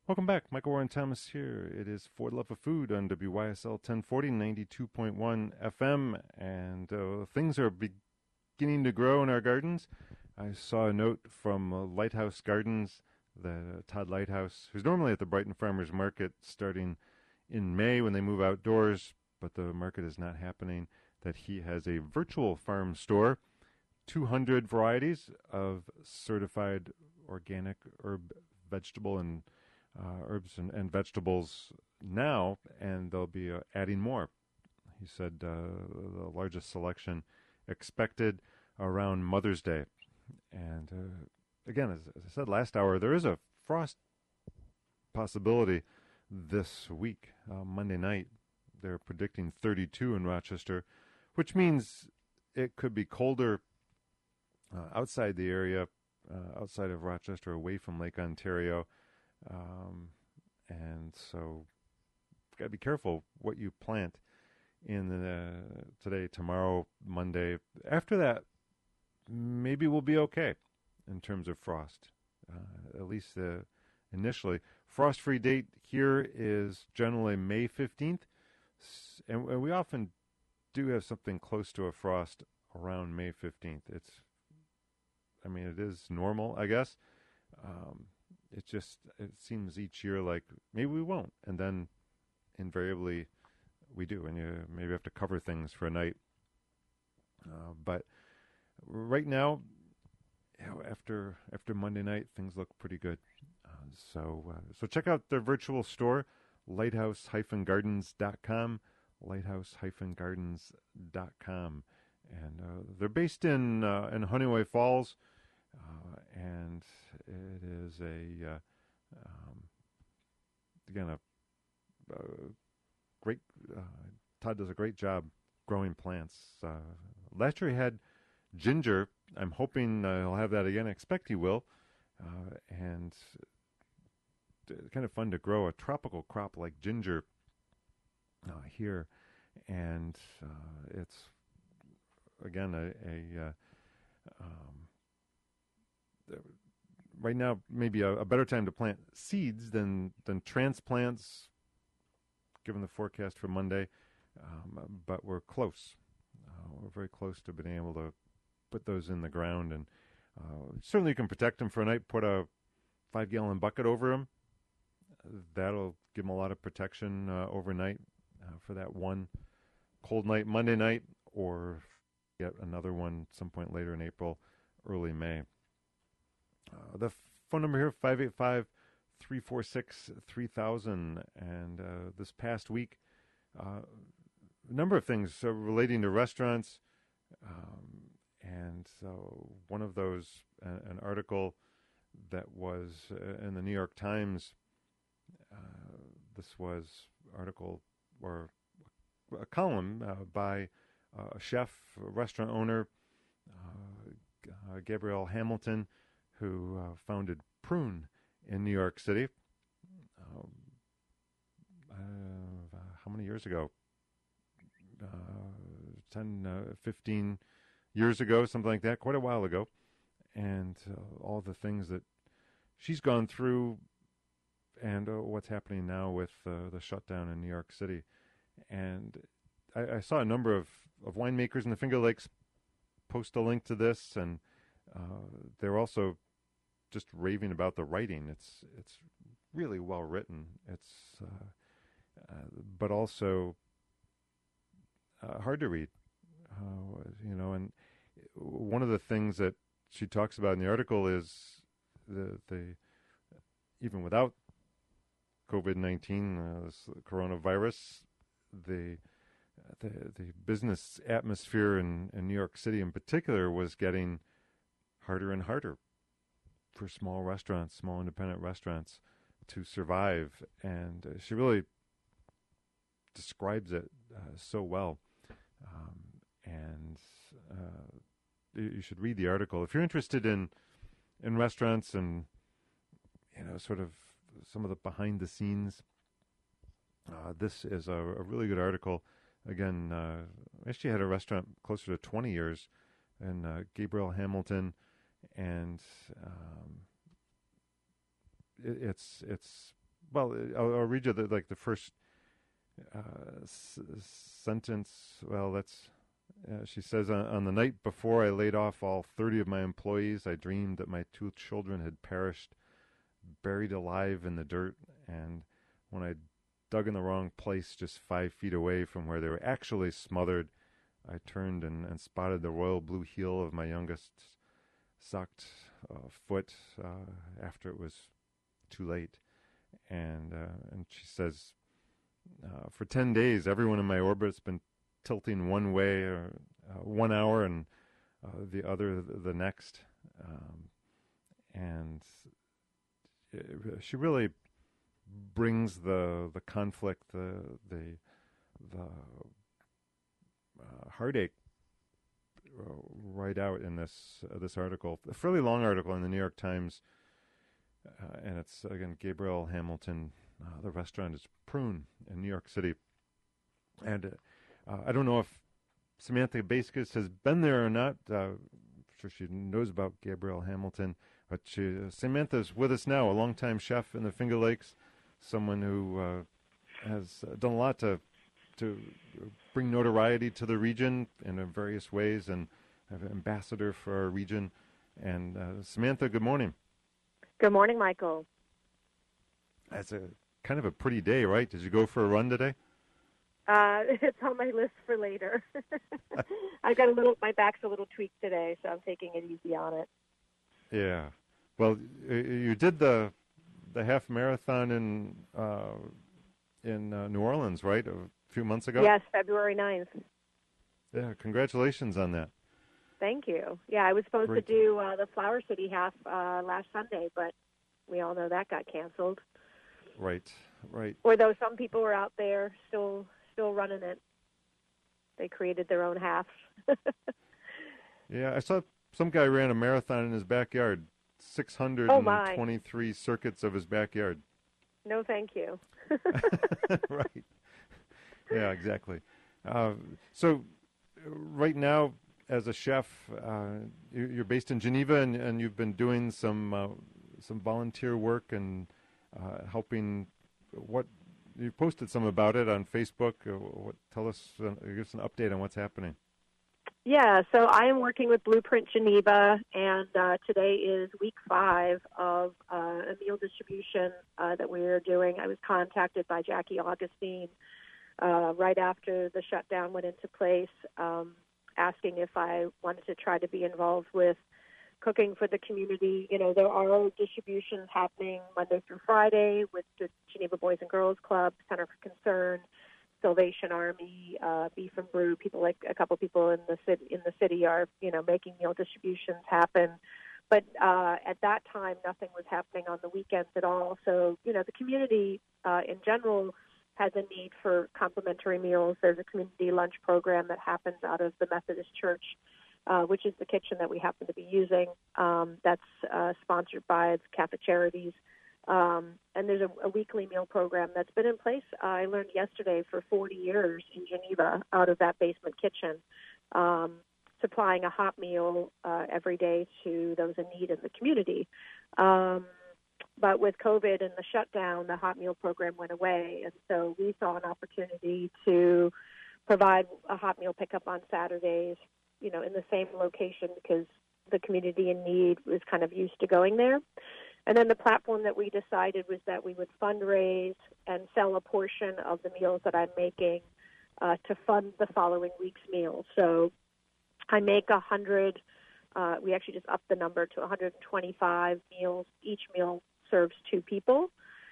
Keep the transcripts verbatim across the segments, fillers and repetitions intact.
Welcome back. Michael Warren Thomas here. It is For the Love of Food on W Y S L ten forty, ninety-two point one F M, and uh, things are beginning to grow in our gardens. I saw a note from uh, Lighthouse Gardens, the uh, Todd Lighthouse, who's normally at the Brighton Farmers Market starting in May when they move outdoors, but the market is not happening, that he has a virtual farm store, two hundred varieties of certified organic herb, vegetable, and Uh, herbs and, and vegetables now, and they'll be uh, adding more. He said uh, the largest selection expected around Mother's Day. And uh, again, as, as I said last hour, there is a frost possibility this week, uh, Monday night. They're predicting thirty-two in Rochester, which means it could be colder uh, outside the area, uh, outside of Rochester, away from Lake Ontario. Um, and so got to be careful what you plant in the, today, tomorrow, Monday. After that, maybe we'll be okay in terms of frost, uh, at least uh, initially. Frost-free date here is generally May fifteenth, and, and we often do have something close to a frost around May fifteenth. It's, I mean, it is normal, I guess. Um, It just, it seems each year like maybe we won't. And then invariably we do. And you maybe have to cover things for a night. Uh, but right now, you know, after after Monday night, things look pretty good. Uh, so uh, so check out their virtual store, lighthouse dash gardens dot com, lighthouse dash gardens dot com. And uh, they're based in uh, in Honeyway Falls. Uh, and it is a, uh, um, again, a, a great, uh, Todd does a great job growing plants. Uh, last year he had ginger. I'm hoping uh, he'll have that again. I expect he will. Uh, and it's kind of fun to grow a tropical crop like ginger uh, here. And uh, it's, again, a, a uh, um, right now, maybe a, a better time to plant seeds than, than transplants, given the forecast for Monday. Um, but we're close. Uh, we're very close to being able to put those in the ground. And uh, certainly you can protect them for a night, put a five-gallon bucket over them. That'll give them a lot of protection uh, overnight uh, for that one cold night, Monday night, or yet another one some point later in April, early May. Uh, the phone number here, five eight five, three four six, three thousand. And uh, this past week, uh, a number of things uh, relating to restaurants. Um, and so one of those, uh, an article that was uh, in the New York Times, uh, this was article or a column uh, by uh, a chef, a restaurant owner, uh, uh, Gabrielle Hamilton, who uh, founded Prune in New York City. Um, uh, how many years ago? Uh, ten, uh, fifteen years ago, something like that, quite a while ago. And uh, all the things that she's gone through and uh, what's happening now with uh, the shutdown in New York City. And I, I saw a number of, of winemakers in the Finger Lakes post a link to this, and uh, they're also just raving about the writing. It's it's really well written. It's uh, uh, but also uh, hard to read. Uh, you know, and one of the things that she talks about in the article is the the even without COVID nineteen, uh, this coronavirus, the the the business atmosphere in, in New York City in particular was getting harder and harder for small restaurants, small independent restaurants to survive. And uh, she really describes it uh, so well. Um, and uh, you should read the article. If you're interested in, in restaurants and, you know, sort of some of the behind the scenes, uh, this is a, a really good article. Again, uh, I actually had a restaurant closer to twenty years, and uh, Gabrielle Hamilton, and um, it, it's it's well, I'll, I'll read you the, like the first uh, s- sentence. Well, that's uh, she says on, on the night before I laid off all thirty of my employees, I dreamed that my two children had perished, buried alive in the dirt, and when I dug in the wrong place, just five feet away from where they were actually smothered, I turned and, and spotted the royal blue heel of my youngest socked uh, foot uh, after it was too late. And uh, and she says, uh, for ten days, everyone in my orbit's been tilting one way or uh, one hour and uh, the other the, the next. Um, and it, she really brings the the conflict, the the the uh, heartache uh, right out in this uh, this article, a fairly long article in the New York Times, uh, and it's again Gabrielle Hamilton. Uh, the restaurant is Prune in New York City, and uh, I don't know if Samantha Baskis has been there or not. Uh, I'm sure she knows about Gabrielle Hamilton, but she, uh, Samantha's with us now, a longtime chef in the Finger Lakes, someone who uh, has done a lot to to bring notoriety to the region in various ways, and an ambassador for our region. And uh, Samantha, good morning. Good morning, Michael. That's a kind of a pretty day, right? Did you go for a run today? Uh, it's on my list for later. I got a little, my back's a little tweaked today, so I'm taking it easy on it. Yeah. Well, you did the the half marathon in uh, in uh, New Orleans, right? A few months ago? Yes, February ninth. Yeah, congratulations on that. Thank you. Yeah, I was supposed Great. to do uh, the Flower City half uh, last Sunday, but we all know that got canceled. Right, right. Although some people were out there still still running it. They created their own half. Yeah, I saw some guy ran a marathon in his backyard, six hundred twenty-three oh circuits of his backyard. No, thank you. Right. Yeah, exactly. Uh, so right now, as a chef, uh, you're based in Geneva, and, and you've been doing some uh, some volunteer work and uh, helping. What you posted some about it on Facebook. Uh, what tell us? Uh, give us an update on what's happening. Yeah, so I am working with Blueprint Geneva, and uh, today is week five of uh, a meal distribution uh, that we are doing. I was contacted by Jackie Augustine uh, right after the shutdown went into place, um, asking if I wanted to try to be involved with cooking for the community. You know, there are distributions happening Monday through Friday with the Geneva Boys and Girls Club, Center for Concern, Salvation Army, uh, Beef and Brew. People like a couple people in the city in the city are you know making meal distributions happen. But uh, at that time, nothing was happening on the weekends at all. So you know the community uh, in general has a need for complimentary meals. There's a community lunch program that happens out of the Methodist Church, uh, which is the kitchen that we happen to be using. Um, that's uh, sponsored by the Catholic Charities. Um, and there's a, a weekly meal program that's been in place, uh, I learned yesterday, for forty years in Geneva out of that basement kitchen, um, supplying a hot meal uh, every day to those in need in the community. Um, but with COVID and the shutdown, the hot meal program went away, and so we saw an opportunity to provide a hot meal pickup on Saturdays, you know, in the same location because the community in need was kind of used to going there. And then the platform that we decided was that we would fundraise and sell a portion of the meals that I'm making uh, to fund the following week's meals. So I make one hundred, uh, we actually just upped the number to one hundred twenty-five meals. Each meal serves two people.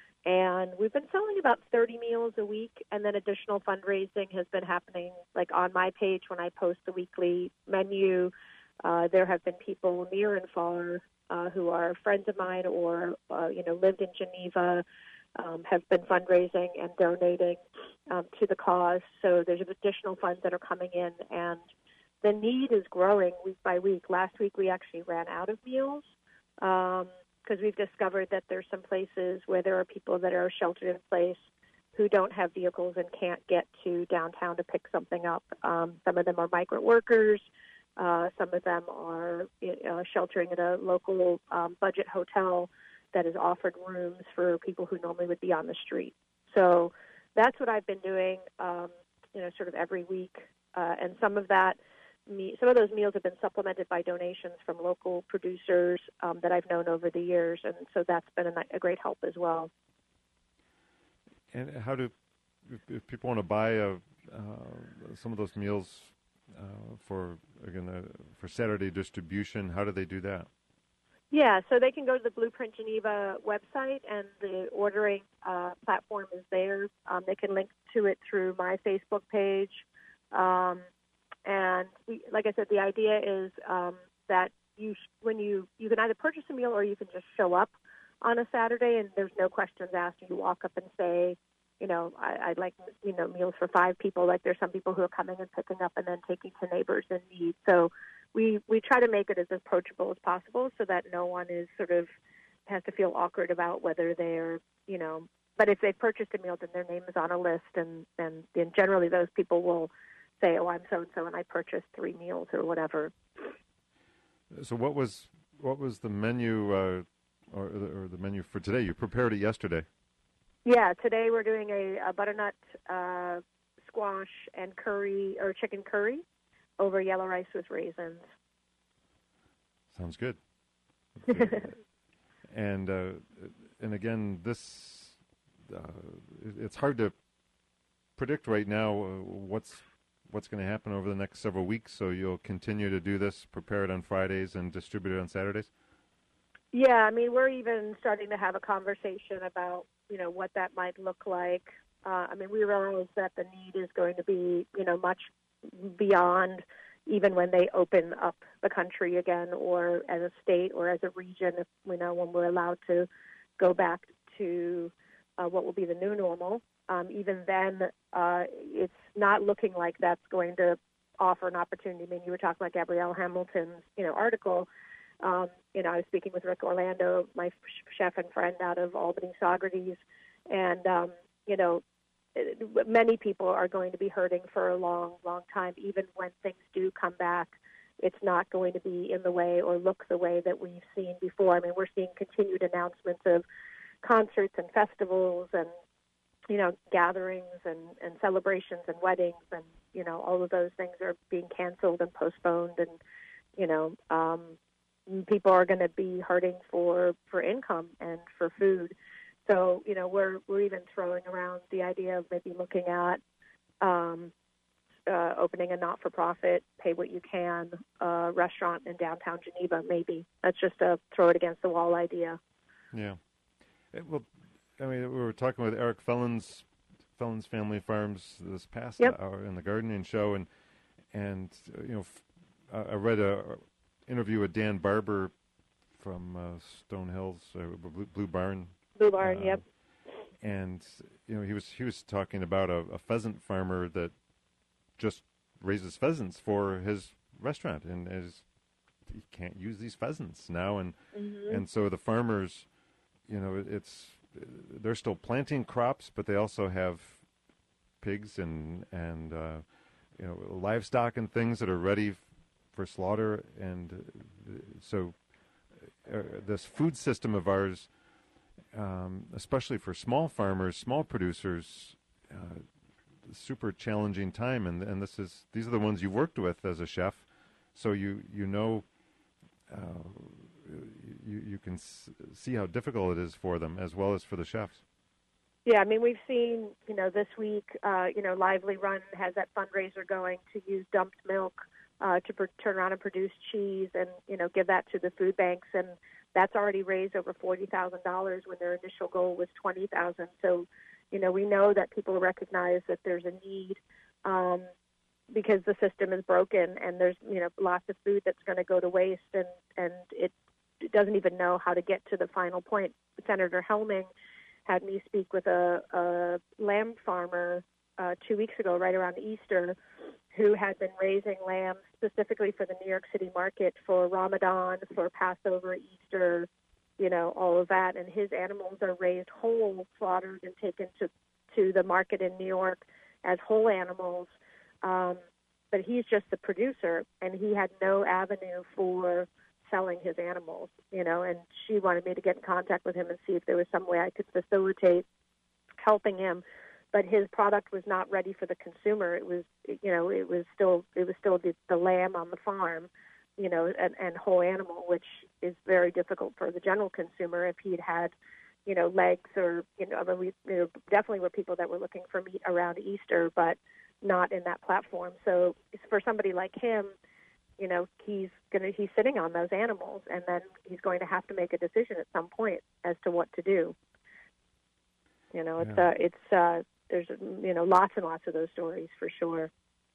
And we've been selling about thirty meals a week, and then additional fundraising has been happening, like on my page when I post the weekly menu. Uh, there have been people near and far Uh, who are friends of mine or, uh, you know, lived in Geneva, um, have been fundraising and donating um, to the cause. So there's additional funds that are coming in, and the need is growing week by week. Last week we actually ran out of meals because um, we've discovered that there's some places where there are people that are sheltered in place who don't have vehicles and can't get to downtown to pick something up. Um, some of them are migrant workers. Uh, some of them are uh, sheltering at a local um, budget hotel that is offered rooms for people who normally would be on the street. So that's what I've been doing, um, you know, sort of every week. Uh, and some of that, me, some of those meals have been supplemented by donations from local producers um, that I've known over the years, and so that's been a, a great help as well. And how do, if, if people want to buy a, uh, some of those meals uh, for again uh, for Saturday distribution, how do they do that? Yeah, so they can go to the Blueprint Geneva website, and the ordering uh, platform is there. Um, they can link to it through my Facebook page. Um, and we, like I said, the idea is um, that you, sh- when you, you can either purchase a meal or you can just show up on a Saturday, and there's no questions asked. You walk up and say, you know, I, I'd like, you know, meals for five people. Like there's some people who are coming and picking up and then taking to neighbors in need. So we, we try to make it as approachable as possible so that no one is sort of has to feel awkward about whether they're, you know, but if they've purchased a meal, then their name is on a list, and, and, and generally those people will say, oh, I'm so-and-so, and I purchased three meals or whatever. So what was what was the menu uh, or, or the menu for today? You prepared it yesterday. Yeah, today we're doing a, a butternut uh, squash and curry, or chicken curry, over yellow rice with raisins. Sounds good. and uh, and again, this uh, it's hard to predict right now uh, what's what's going to happen over the next several weeks. So you'll continue to do this, prepare it on Fridays and distribute it on Saturdays? Yeah, I mean, we're even starting to have a conversation about, you know, what that might look like. Uh, I mean, we realize that the need is going to be, you know, much beyond even when they open up the country again, or as a state or as a region, if, you know, when we're allowed to go back to uh, what will be the new normal. Um, even then, uh, it's not looking like that's going to offer an opportunity. I mean, you were talking about Gabrielle Hamilton's, you know, article. Um, you know, I was speaking with Rick Orlando, my chef and friend out of Albany Saugerties, and, um, you know, many people are going to be hurting for a long, long time. Even when things do come back, it's not going to be in the way or look the way that we've seen before. I mean, we're seeing continued announcements of concerts and festivals and, you know, gatherings and, and celebrations and weddings, and, you know, all of those things are being canceled and postponed, and, you know, um, people are going to be hurting for, for income and for food. So, you know, we're we're even throwing around the idea of maybe looking at um, uh, opening a not-for-profit, pay-what-you-can uh, restaurant in downtown Geneva, maybe. That's just a throw-it-against-the-wall idea. Yeah. It, well, I mean, we were talking with Eric Fellens, Fellens Family Farms this past Yep. hour in the gardening show, and, and uh, you know, f- I read a interview with Dan Barber from uh, Stone Hills, uh, Blue, Blue Barn. Blue Barn, uh, yep. And you know, he was he was talking about a, a pheasant farmer that just raises pheasants for his restaurant, and is he can't use these pheasants now, and Mm-hmm. and so the farmers, you know, it, it's they're still planting crops, but they also have pigs and and uh, you know, livestock and things that are ready f- for slaughter, and uh, so uh, this food system of ours. Um, especially for small farmers, small producers, uh, super challenging time, and and this is these are the ones you worked with as a chef, so you you know uh, you you can s- see how difficult it is for them as well as for the chefs. Yeah, I mean, we've seen, you know, this week, uh, you know, Lively Run has that fundraiser going to use dumped milk uh, to pr- turn around and produce cheese, and, you know, give that to the food banks, and that's already raised over forty thousand dollars when their initial goal was twenty thousand dollars. So, you know, we know that people recognize that there's a need um, because the system is broken, and there's, you know, lots of food that's going to go to waste, and, and it, it doesn't even know how to get to the final point. Senator Helming had me speak with a, a lamb farmer uh, two weeks ago, right around Easter, who had been raising lambs specifically for the New York City market for Ramadan, for Passover, Easter, you know, all of that. And his animals are raised whole, slaughtered, and taken to, to the market in New York as whole animals. Um, but he's just the producer, and he had no avenue for selling his animals, you know, and she wanted me to get in contact with him and see if there was some way I could facilitate helping him. But his product was not ready for the consumer. It was, you know, it was still, it was still the, the lamb on the farm, you know, and, and whole animal, which is very difficult for the general consumer if he'd had, you know, legs or, you know, I mean, we you know, definitely were people that were looking for meat around Easter, but not in that platform. So for somebody like him, you know, he's gonna he's sitting on those animals, and then he's going to have to make a decision at some point as to what to do. You know, it's yeah. uh, it's uh, there's you know lots and lots of those stories for sure.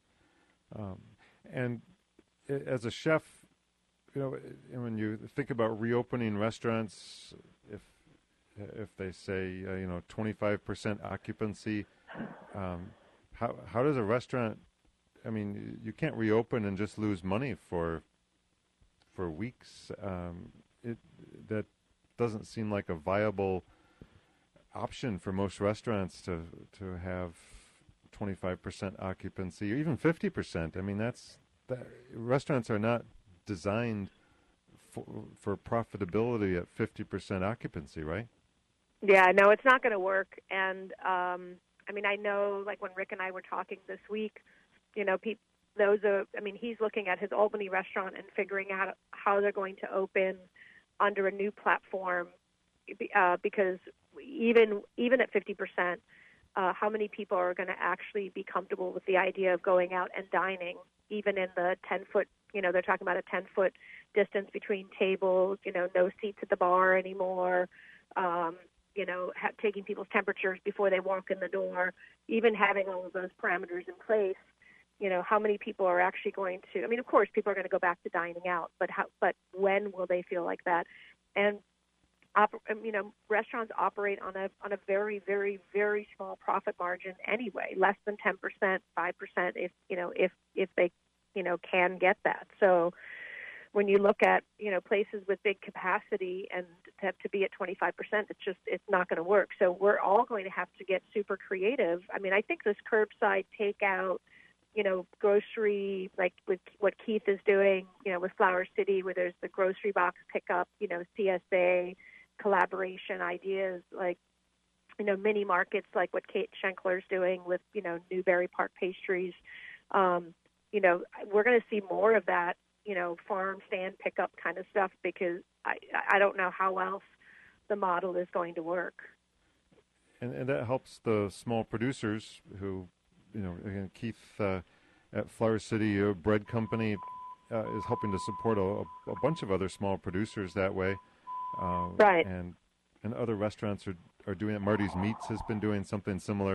Um, and as a chef, you know, when you think about reopening restaurants, if if they say uh, you know twenty-five percent occupancy, um, how how does a restaurant? I mean, you can't reopen and just lose money for for weeks. Um, it that doesn't seem like a viable option for most restaurants to to have twenty-five percent occupancy or even fifty percent. I mean, that's that, restaurants are not designed for, for profitability at fifty percent occupancy, right? Yeah, no, it's not going to work. And um, I mean, I know, like when Rick and I were talking this week. You know, pe- those are, I mean, he's looking at his Albany restaurant and figuring out how they're going to open under a new platform uh, because even even at fifty percent, uh, how many people are going to actually be comfortable with the idea of going out and dining, even in the ten-foot, you know, they're talking about a ten-foot distance between tables, you know, no seats at the bar anymore, um, you know, ha- taking people's temperatures before they walk in the door, even having all of those parameters in place. You know, how many people are actually going to, I mean, of course, people are going to go back to dining out, but how, but when will they feel like that? And, op, you know, restaurants operate on a on a very, very, very small profit margin anyway, less than ten percent, five percent if, you know, if, if they, you know, can get that. So when you look at, you know, places with big capacity and to have to be at twenty-five percent, it's just, it's not going to work. So we're all going to have to get super creative. I mean, I think this curbside takeout, you know, grocery, like with what Keith is doing, you know, with Flower City, where there's the grocery box pickup, you know, C S A, collaboration ideas, like, you know, mini markets, like what Kate Schenkler's doing with, you know, Newberry Park Pastries. Um, you know, we're going to see more of that, you know, farm stand pickup kind of stuff because I, I don't know how else the model is going to work. And, and that helps the small producers who, you know, again, Keith uh, at Flower City uh, Bread Company uh, is helping to support a, a bunch of other small producers that way. Uh, right. And and other restaurants are, are doing it. Marty's Meats has been doing something similar.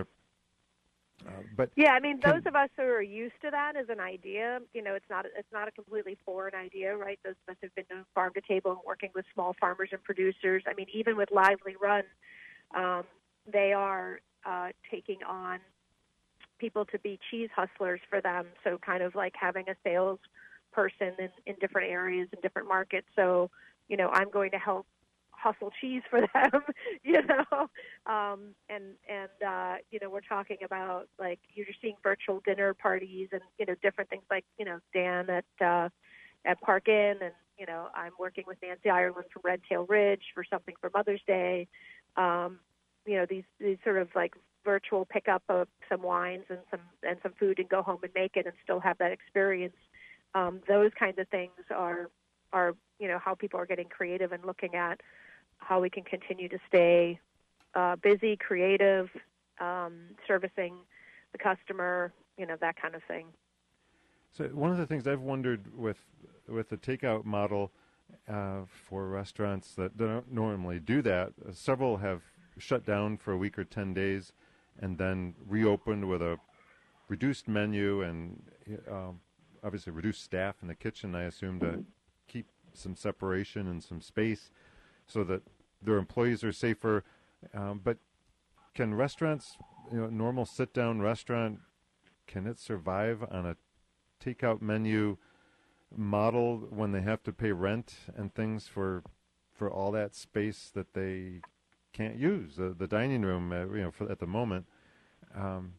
Uh, but yeah, I mean, can, those of us who are used to that as an idea, you know, it's not it's not a completely foreign idea, right? Those of us have been doing farm to table and working with small farmers and producers. I mean, even with Lively Run, um, they are uh, taking on people to be cheese hustlers for them. So kind of like having a sales person in, in different areas and different markets. So, you know, I'm going to help hustle cheese for them, you know, um, and, and, uh, you know, we're talking about like, you're just seeing virtual dinner parties and, you know, different things like, you know, Dan at, uh, at Park Inn and, you know, I'm working with Nancy Ireland from Red Tail Ridge for something for Mother's Day. Um, you know, these, these sort of like virtual pickup of some wines and some and some food and go home and make it and still have that experience. Um, those kinds of things are are you know how people are getting creative and looking at how we can continue to stay uh, busy, creative, um, servicing the customer, you know that kind of thing. So one of the things I've wondered with with the takeout model uh, for restaurants that don't normally do that, uh, several have shut down for a week or ten days. And then reopened with a reduced menu and um, obviously reduced staff in the kitchen, I assume, to keep some separation and some space so that their employees are safer. Um, but can restaurants, you know, normal sit-down restaurant, can it survive on a takeout menu model when they have to pay rent and things for for all that space that they can't use the, the dining room, uh, you know, for, at the moment. Um,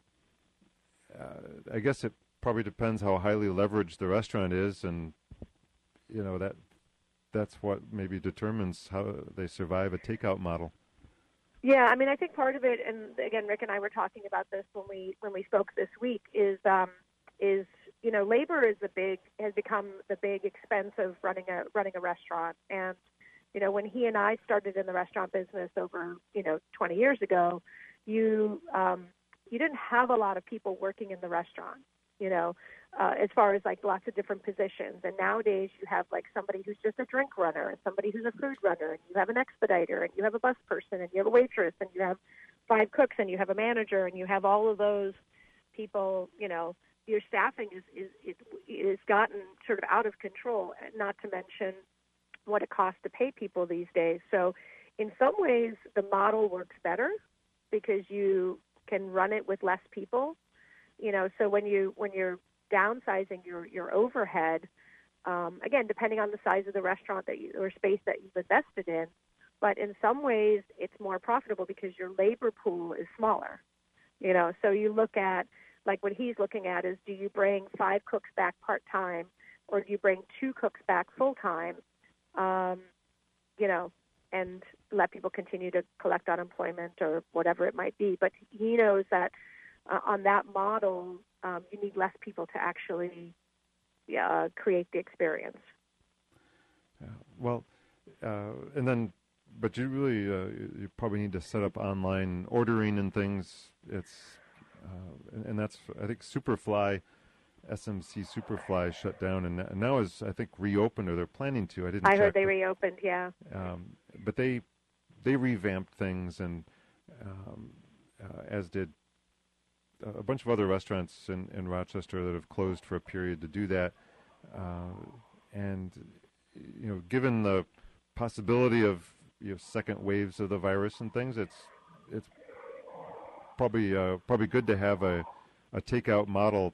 uh, I guess it probably depends how highly leveraged the restaurant is, and you know that that's what maybe determines how they survive a takeout model. Yeah, I mean, I think part of it, and again, Rick and I were talking about this when we when we spoke this week, is um, is you know, labor is the big has become the big expense of running a running a restaurant. And you know, when he and I started in the restaurant business over you know twenty years ago, you um, you didn't have a lot of people working in the restaurant. You know, uh, as far as like lots of different positions. And nowadays you have like somebody who's just a drink runner and somebody who's a food runner, and you have an expediter, and you have a bus person, and you have a waitress, and you have five cooks, and you have a manager, and you have all of those people. You know, your staffing is is it is gotten sort of out of control, not to mention what it costs to pay people these days. So in some ways the model works better because you can run it with less people. You know, so when you when you're downsizing your your overhead, um, again, depending on the size of the restaurant that you, or space that you've invested in, but in some ways it's more profitable because your labor pool is smaller. You know, so you look at like what he's looking at is, do you bring five cooks back part time, or do you bring two cooks back full time? Um, you know, and let people continue to collect unemployment or whatever it might be. But he knows that. Uh, on that model, um, you need less people to actually uh, create the experience. Yeah. Well, uh, and then, but you really, uh, you probably need to set up online ordering and things. It's, uh, and, and that's, I think Superfly, S M C Superfly shut down, and, and now is, I think, reopened, or they're planning to. I didn't I check, heard they but, reopened, yeah. Um, but they, they revamped things, and um, uh, as did a bunch of other restaurants in, in Rochester that have closed for a period to do that. Uh, and, you know, given the possibility of you know, second waves of the virus and things, it's it's probably uh, probably good to have a, a takeout model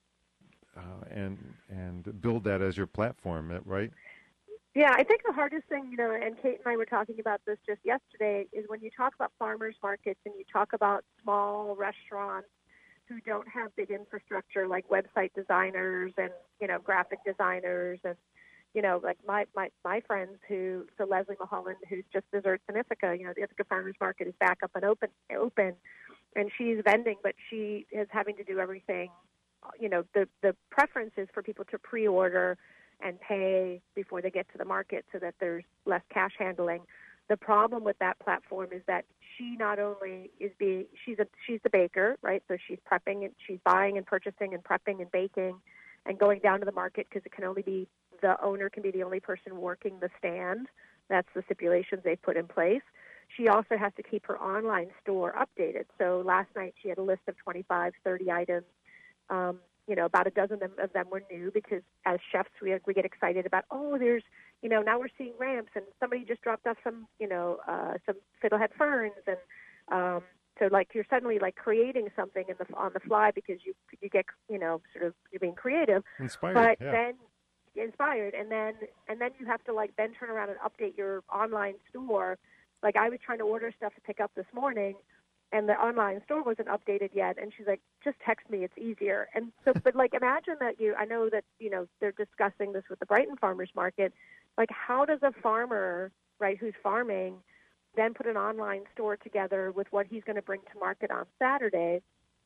uh, and and build that as your platform, right? Yeah, I think the hardest thing, you know, and Kate and I were talking about this just yesterday, is when you talk about farmers markets and you talk about small restaurants who don't have big infrastructure like website designers and, you know, graphic designers and, you know, like my, my, my friends who, so Leslie Mulholland, who's just desserts in Ithaca, you know, the Ithaca Farmers Market is back up and open, open, and she's vending, but she is having to do everything. You know, the, the preference is for people to pre-order and pay before they get to the market so that there's less cash handling. The problem with that platform is that she not only is being, she's a, she's the baker, right? So she's prepping and she's buying and purchasing and prepping and baking and going down to the market because it can only be, the owner can be the only person working the stand. That's the stipulations they've put in place. She also has to keep her online store updated. So last night she had a list of twenty-five, thirty items. Um, you know, about a dozen of them were new because as chefs we we get excited about, oh, there's, you know, now we're seeing ramps and somebody just dropped off some, you know, uh, some fiddlehead ferns. And um, so like you're suddenly like creating something in the on the fly because you you get, you know, sort of you're being creative. Inspired, but yeah. then inspired. And then and then you have to like then turn around and update your online store. Like I was trying to order stuff to pick up this morning, and the online store wasn't updated yet. And she's like, just text me, it's easier. And so, but like, imagine that you, I know that, you know, they're discussing this with the Brighton Farmers Market. Like, how does a farmer, right, who's farming, then put an online store together with what he's going to bring to market on Saturday,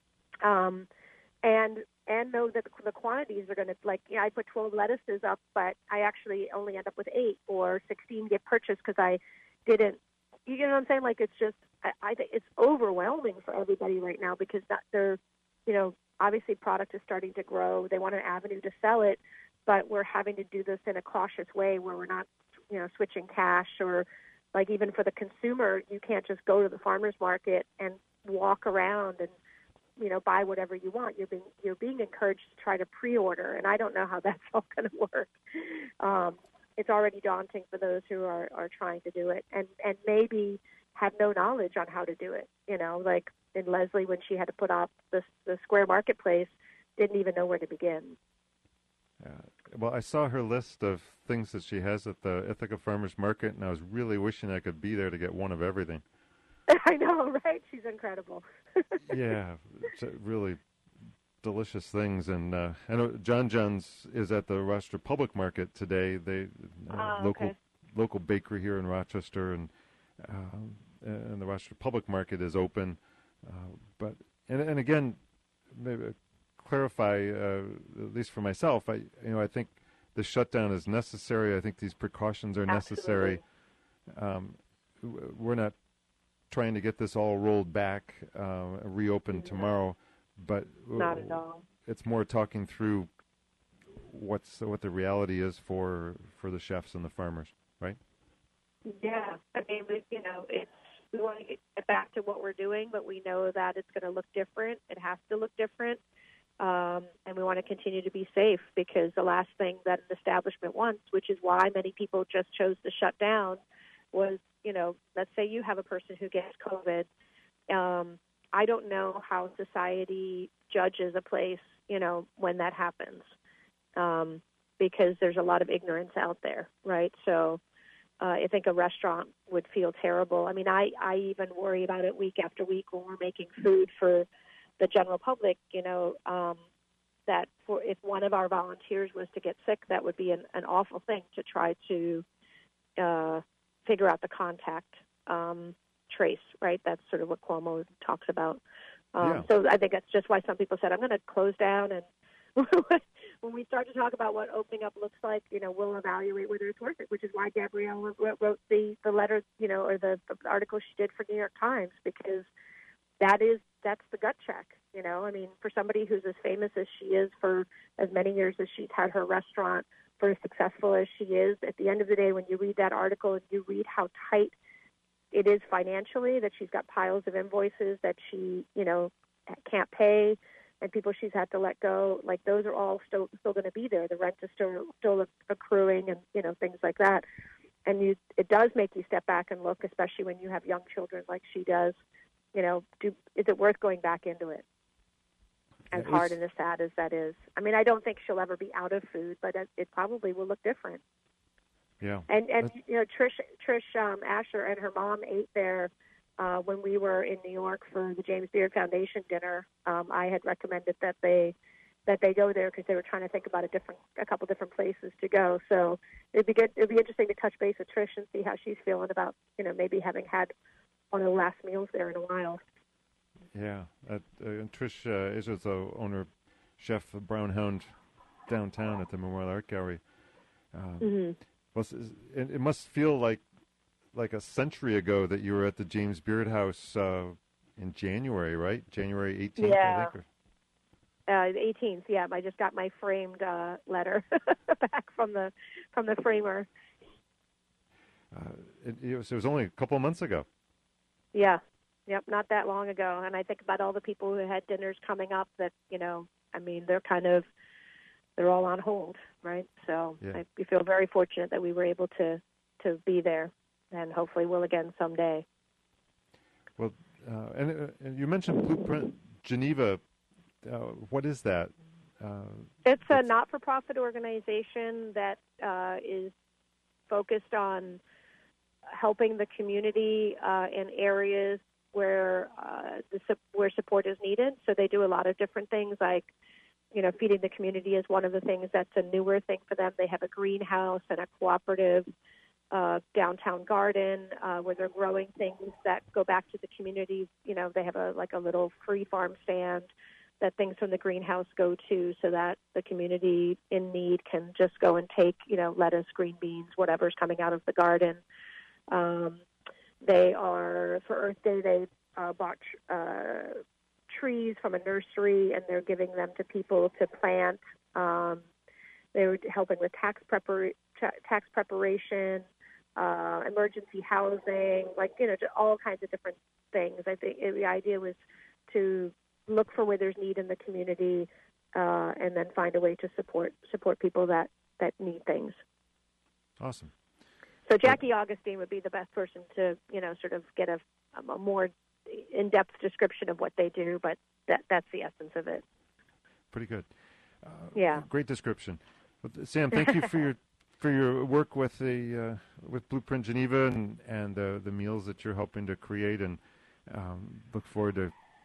um, and and know that the quantities are going to, like, you know, I put twelve lettuces up, but I actually only end up with eight, or sixteen get purchased because I didn't, you know what I'm saying? Like, it's just, I, I think it's overwhelming for everybody right now because that they're, you know, obviously product is starting to grow. They want an avenue to sell it, but we're having to do this in a cautious way where we're not, you know, switching cash, or like even for the consumer, you can't just go to the farmer's market and walk around and, you know, buy whatever you want. You're being you're being encouraged to try to pre-order, and I don't know how that's all going to work. Um, it's already daunting for those who are, are trying to do it, and and maybe have no knowledge on how to do it. You know, like in Leslie when she had to put up the the Square Marketplace, didn't even know where to begin. Yeah. Well, I saw her list of things that she has at the Ithaca Farmers Market, and I was really wishing I could be there to get one of everything. I know, right? She's incredible. Yeah, it's really delicious things. And uh, I know John John's is at the Rochester Public Market today. They uh, Oh, local okay. local bakery here in Rochester, and um, and the Rochester Public Market is open. Uh, but and and again, maybe clarify uh, at least for myself. I you know I think the shutdown is necessary. I think these precautions are necessary. Um, w- we're not trying to get this all rolled back, uh, reopened No. tomorrow, but Not at all. it's more talking through what's what the reality is for for the chefs and the farmers, right? Yeah, I mean, we, you know, it's we want to get back to what we're doing, but we know that it's going to look different. It has to look different, um, and we want to continue to be safe because the last thing that an establishment wants, which is why many people just chose to shut down, was, you know, let's say you have a person who gets COVID. Um, I don't know how society judges a place, you know, when that happens, um, because there's a lot of ignorance out there, right? So uh, I think a restaurant would feel terrible. I mean, I, I even worry about it week after week when we're making food for the general public, you know, um, that for if one of our volunteers was to get sick, that would be an, an awful thing to try to uh, figure out the contact um, trace, right? That's sort of what Cuomo talks about. Um, Yeah. So I think that's just why some people said, I'm going to close down. And when we start to talk about what opening up looks like, you know, we'll evaluate whether it's worth it, which is why Gabrielle wrote, wrote the, the letter, you know, or the, the article she did for New York Times, because that is, that's the gut check, you know. I mean, for somebody who's as famous as she is, for as many years as she's had her restaurant, for as successful as she is, at the end of the day, when you read that article and you read how tight it is financially, that she's got piles of invoices that she, you know, can't pay, and people she's had to let go, like those are all still still going to be there. The rent is still still accruing, and you know, things like that. And you, it does make you step back and look, especially when you have young children like she does. You know, do, is it worth going back into it? As Yeah, hard it's- and as sad as that is. I mean, I don't think she'll ever be out of food, but it, it probably will look different. Yeah. And and That's- you know, Trish Trish um, Asher and her mom ate there uh, when we were in New York for the James Beard Foundation dinner. Um, I had recommended that they that they go there because they were trying to think about a different a couple different places to go. So it'd be good. It'd be interesting to touch base with Trish and see how she's feeling about, you know, maybe having had one of the last meals there in a while. Yeah. At, uh, and Trish uh, is the owner, chef of Brown Hound downtown at the Memorial Art Gallery. Um, Mm-hmm. Well, it, it must feel like like a century ago that you were at the James Beard House uh, in January, right? January eighteenth, Yeah. I think. Or... Uh, the eighteenth, yeah. I just got my framed uh, letter back from the from the framer. Uh, it, it, was, it was only a couple of months ago. Yeah, yep, not that long ago. And I think about all the people who had dinners coming up that, you know, I mean, they're kind of, they're all on hold, right? So Yeah. I, we feel very fortunate that we were able to, to be there, and hopefully will again someday. Well, uh, and, uh, and you mentioned Blueprint Geneva. Uh, what is that? Uh, It's a That's- not-for-profit organization that uh, is focused on helping the community uh, in areas where uh, the su- where support is needed. So they do a lot of different things, like, you know, feeding the community is one of the things that's a newer thing for them. They have a greenhouse and a cooperative uh, downtown garden uh, where they're growing things that go back to the community. You know, they have a like a little free farm stand that things from the greenhouse go to, so that the community in need can just go and take, you know, lettuce, green beans, whatever's coming out of the garden. Um, they are, for Earth Day, they uh, bought uh, trees from a nursery, and they're giving them to people to plant. Um, they were helping with tax, prepar- tax preparation, uh, emergency housing, like, you know, just all kinds of different things. I think the idea was to look for where there's need in the community, uh, and then find a way to support support people that, that need things. awesome. So Jackie Augustine would be the best person to, you know, sort of get a, a more in-depth description of what they do, but that that's the essence of it. Pretty good. Uh, Yeah. Great description. Well, Sam, thank you for your for your work with the uh, with Blueprint Geneva and and uh, the meals that you're helping to create, and um, look forward to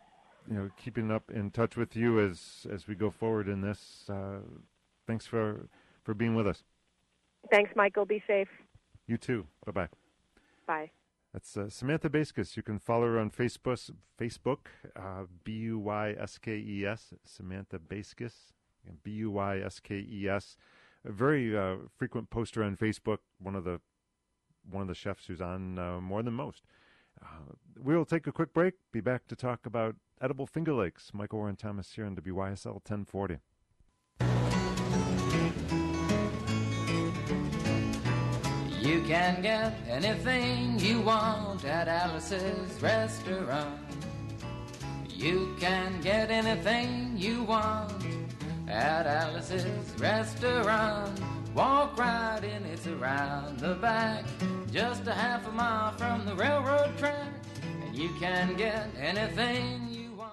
you know, keeping up in touch with you as as we go forward in this. Uh, thanks for for being with us. Thanks, Michael. Be safe. You too. Bye bye. Bye. That's uh, Samantha Buyskes. You can follow her on Facebook. Facebook, uh, B U Y S K E S. Samantha Buyskes. B U Y S K E S. A very uh, frequent poster on Facebook. One of the one of the chefs who's on uh, more than most. Uh, we'll take a quick break. Be back to talk about edible Finger Lakes. Michael Warren Thomas here on W Y S L ten forty. You can get anything you want at Alice's restaurant. You can get anything you want at Alice's restaurant. Walk right in, it's around the back, just a half a mile from the railroad track, and you can get anything you want.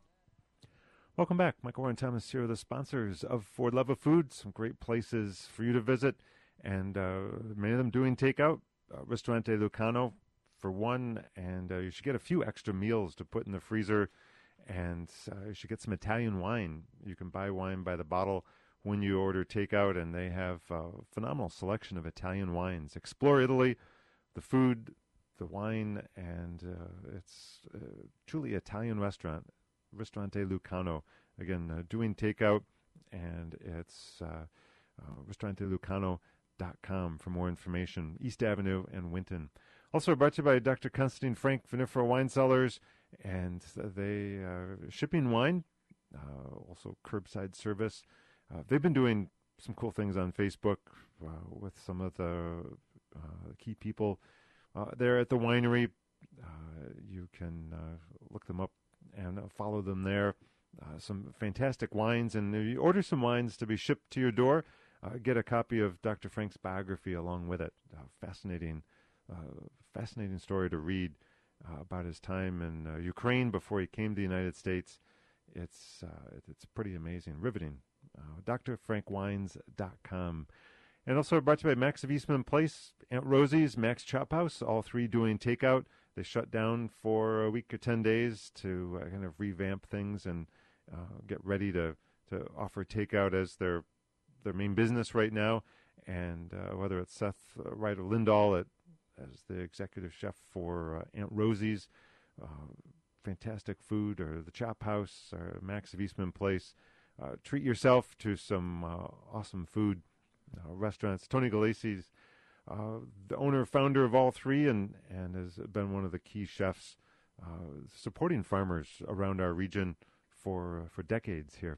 Welcome back. Michael Warren Thomas here, the sponsors of For Love of Food. Some great places for you to visit, and uh, many of them doing takeout. Uh, Ristorante Lucano, for one, and uh, you should get a few extra meals to put in the freezer, and uh, you should get some Italian wine. You can buy wine by the bottle when you order takeout, and they have a phenomenal selection of Italian wines. Explore Italy, the food, the wine, and uh, it's uh, truly Italian restaurant, Ristorante Lucano. Again, uh, doing takeout, and it's uh, uh, ristorante lucano dot com for more information. East Avenue and Winton. Also brought to you by Doctor Constantine Frank, Vinifera Wine Cellars, and they are shipping wine, uh, also curbside service. Uh, they've been doing some cool things on Facebook uh, with some of the uh, key people uh, there at the winery. Uh, you can uh, look them up and uh, follow them there. Uh, some fantastic wines, and if you order some wines to be shipped to your door, uh, get a copy of Doctor Frank's biography along with it. Uh, fascinating, uh, fascinating story to read uh, about his time in uh, Ukraine before he came to the United States. It's uh, it's pretty amazing, riveting. Uh, D R frank wines dot com. And also brought to you by Max of Eastman Place, Aunt Rosie's, Max Chop House, all three doing takeout. They shut down for a week or ten days to uh, kind of revamp things and uh, get ready to, to offer takeout as their their main business right now. And uh, whether it's Seth uh, Ryder Lindahl at, as the executive chef for uh, Aunt Rosie's, uh, fantastic food, or the Chop House, or Max of Eastman Place. Uh, treat yourself to some uh, awesome food uh, restaurants. Tony Galacy's uh, the owner, founder of all three, and, and has been one of the key chefs uh, supporting farmers around our region for uh, for decades here.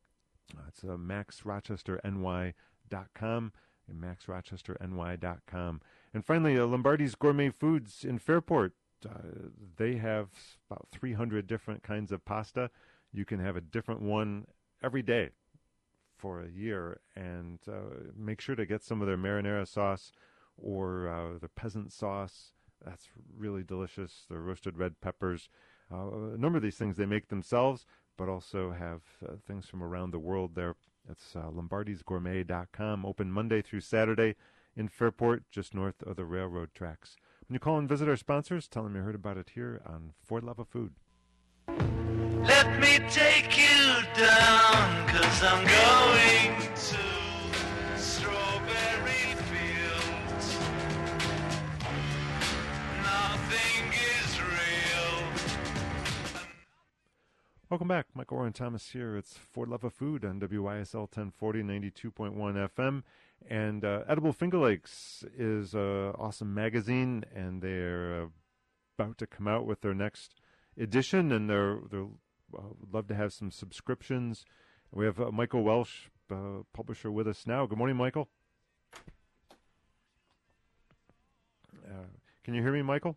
Uh, it's uh, max rochester n y dot com and max rochester n y dot com. And finally, uh, Lombardi's Gourmet Foods in Fairport. Uh, they have about three hundred different kinds of pasta. You can have a different one every day for a year, and uh, make sure to get some of their marinara sauce or uh, the peasant sauce. That's really delicious. The roasted red peppers. Uh, a number of these things they make themselves, but also have uh, things from around the world there. It's uh, lombardis gourmet dot com, open Monday through Saturday in Fairport, just north of the railroad tracks. When you call and visit our sponsors, tell them you heard about it here on For Love of Food. Let me take you down, 'cause I'm going to strawberry fields. Nothing is real. Welcome back. Michael Warren Thomas here. It's For Love of Food on W Y S L ten forty, ninety-two point one F M. And uh, Edible Finger Lakes is an awesome magazine, and they're uh, about to come out with their next edition, and they're they're uh, would love to have some subscriptions. We have uh, Michael Welsh, uh, publisher, with us now. Good morning, Michael. Uh, can you hear me, Michael?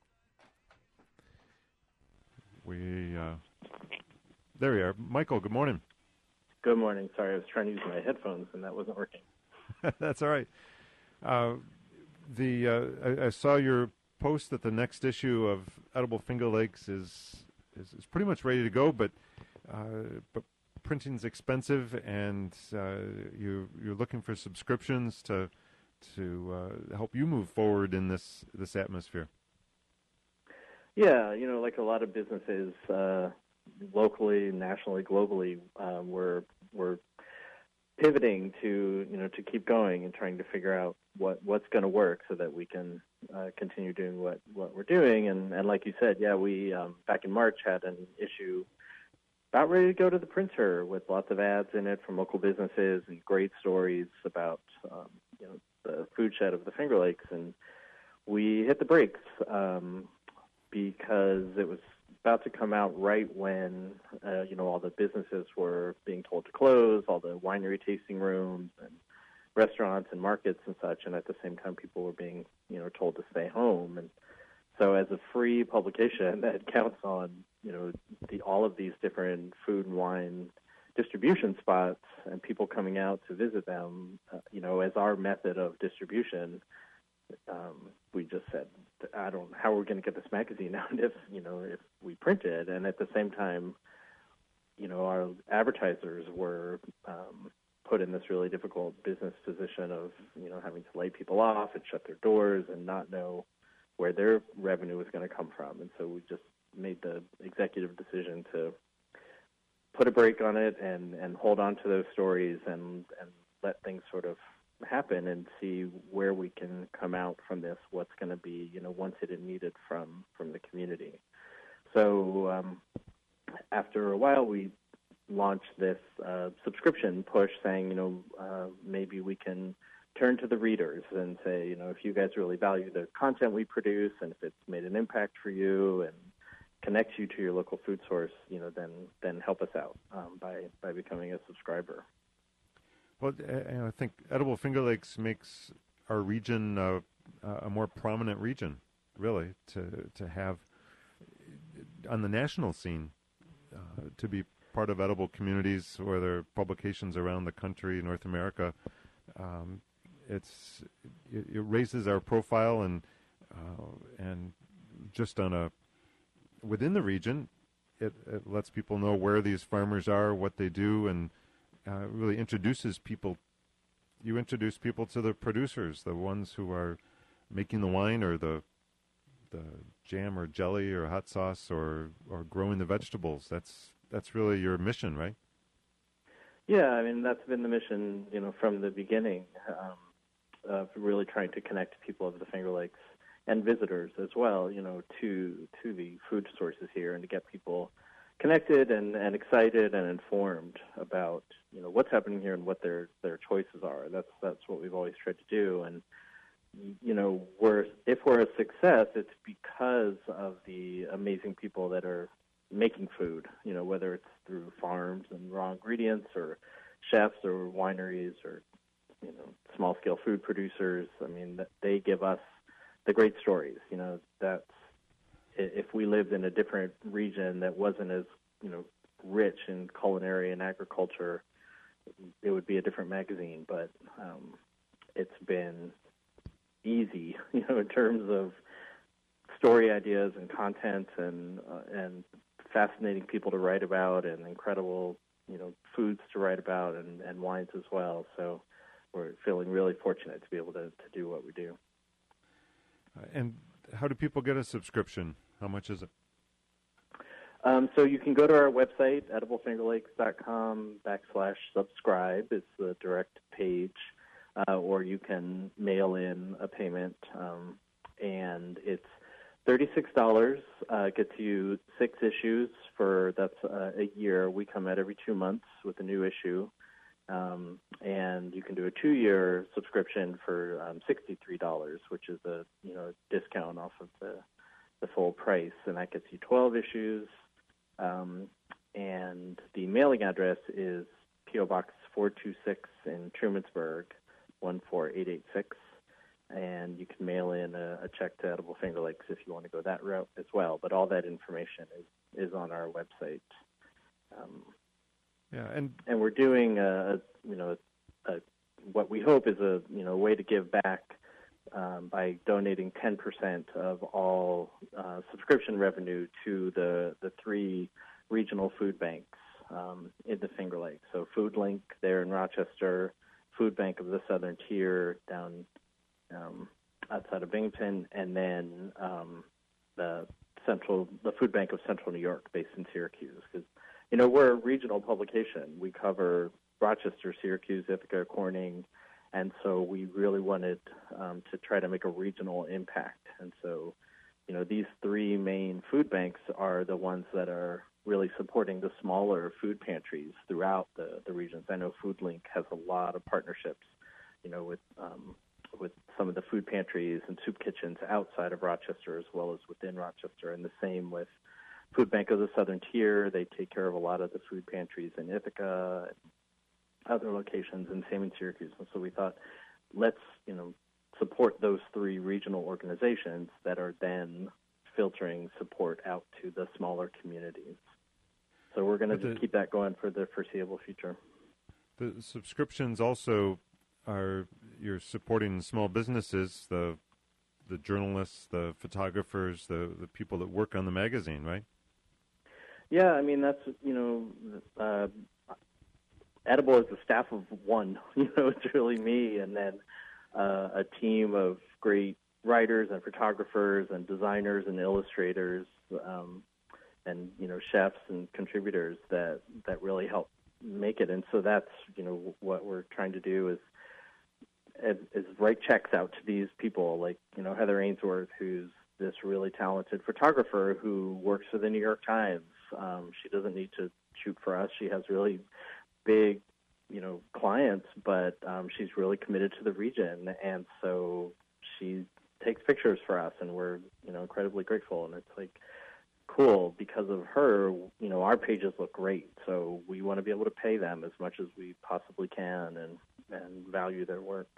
We uh, there we are, Michael. Good morning. Good morning. Sorry, I was trying to use my headphones and that wasn't working. That's all right. Uh, the uh, I, I saw your post that the next issue of Edible Finger Lakes is is, is pretty much ready to go, but uh, but printing's expensive, and uh, you you're looking for subscriptions to to uh, help you move forward in this this atmosphere. Yeah, you know, like a lot of businesses, uh, locally, nationally, globally, uh, we're we're pivoting to you know to keep going and trying to figure out what, what's going to work so that we can uh, continue doing what, what we're doing. And, and like you said, yeah, we um, back in March had an issue about ready to go to the printer with lots of ads in it from local businesses and great stories about um, you know the food shed of the Finger Lakes, and we hit the brakes um, because it was about to come out right when uh, you know all the businesses were being told to close, all the winery tasting rooms and restaurants and markets and such, and at the same time people were being you know told to stay home. And so as a free publication that counts on you know the all of these different food and wine distribution spots and people coming out to visit them, uh, you know as our method of distribution, um, we just said, I don't how are we going to get this magazine out if you know if we print it. And at the same time, you know our advertisers were um, put in this really difficult business position of you know having to lay people off and shut their doors and not know where their revenue was going to come from. And so we just made the executive decision to put a break on it and, and hold on to those stories and, and let things sort of happen and see where we can come out from this, what's going to be, you know, wanted and needed from, from the community. So um, after a while, we launched this uh, subscription push saying, you know, uh, maybe we can turn to the readers and say, you know, if you guys really value the content we produce and if it's made an impact for you and connects you to your local food source, you know, then then help us out um, by, by becoming a subscriber. Well, I think Edible Finger Lakes makes our region uh, a more prominent region, really, to to have on the national scene, uh, to be part of edible communities where there are publications around the country, North America. Um, it's it, it raises our profile and uh, and just on a within the region, it, it lets people know where these farmers are, what they do, and uh, really introduces people. You introduce people to the producers, the ones who are making the wine or the the jam or jelly or hot sauce or, or growing the vegetables. That's that's really your mission, right? Yeah, I mean that's been the mission, you know, from the beginning, um, of really trying to connect people of the Finger Lakes and visitors as well, you know, to to the food sources here and to get people connected and, and excited and informed about, you know, what's happening here and what their, their choices are. That's that's what we've always tried to do. And, you know, we're if we're a success, it's because of the amazing people that are making food, you know, whether it's through farms and raw ingredients or chefs or wineries or, you know, small-scale food producers. I mean, they give us the great stories. You know, that's, if we lived in a different region that wasn't as, you know, rich in culinary and agriculture, it would be a different magazine. But um, it's been easy, you know, in terms of story ideas and content and uh, and fascinating people to write about and incredible, you know, foods to write about and, and wines as well. So we're feeling really fortunate to be able to, to do what we do. Uh, and how do people get a subscription? How much is it? Um, so you can go to our website, edible finger lakes dot com backslash subscribe. It's the direct page. Uh, or you can mail in a payment, um, and it's thirty-six dollars. Uh, gets you six issues for, that's uh, a year. We come out every two months with a new issue. Um, and you can do a two-year subscription for um, sixty-three dollars, which is a you know discount off of the the full price, and that gets you twelve issues. Um, and the mailing address is P O Box four two six in Trumansburg, one four eight eight six, and you can mail in a, a check to Edible Finger Lakes if you want to go that route as well. But all that information is, is on our website. Um, yeah, and and we're doing a, you know a, what we hope is a you know way to give back um, by donating ten percent of all uh, subscription revenue to the the three regional food banks um, in the Finger Lakes. So FoodLink there in Rochester, Food Bank of the Southern Tier down um, outside of Binghamton, and then um, the central the Food Bank of Central New York, based in Syracuse. Because you you know, we're a regional publication. We cover Rochester, Syracuse, Ithaca, Corning, and so we really wanted um, to try to make a regional impact. And so, you know, these three main food banks are the ones that are really supporting the smaller food pantries throughout the, the regions. I know FoodLink has a lot of partnerships, you know, with um, with some of the food pantries and soup kitchens outside of Rochester as well as within Rochester, and the same with Food Bank of the Southern Tier. They take care of a lot of the food pantries in Ithaca and other locations, and same in Syracuse. And so we thought, let's, you know, support those three regional organizations that are then filtering support out to the smaller communities. So we're going to just the, keep that going for the foreseeable future. The subscriptions also are, you're supporting small businesses, the the journalists, the photographers, the, the people that work on the magazine, right? Yeah, I mean, that's, you know, uh, Edible is a staff of one. You know, it's really me and then uh, a team of great writers and photographers and designers and illustrators um, and, you know, chefs and contributors that, that really help make it. And so that's, you know, what we're trying to do is is write checks out to these people like, you know, Heather Ainsworth, who's this really talented photographer who works for the New York Times. Um, she doesn't need to shoot for us. She has really big, you know, clients, but um, she's really committed to the region. And so she takes pictures for us, and we're, you know, incredibly grateful. And it's like cool because of her, you know, our pages look great. So we want to be able to pay them as much as we possibly can and, and value their work.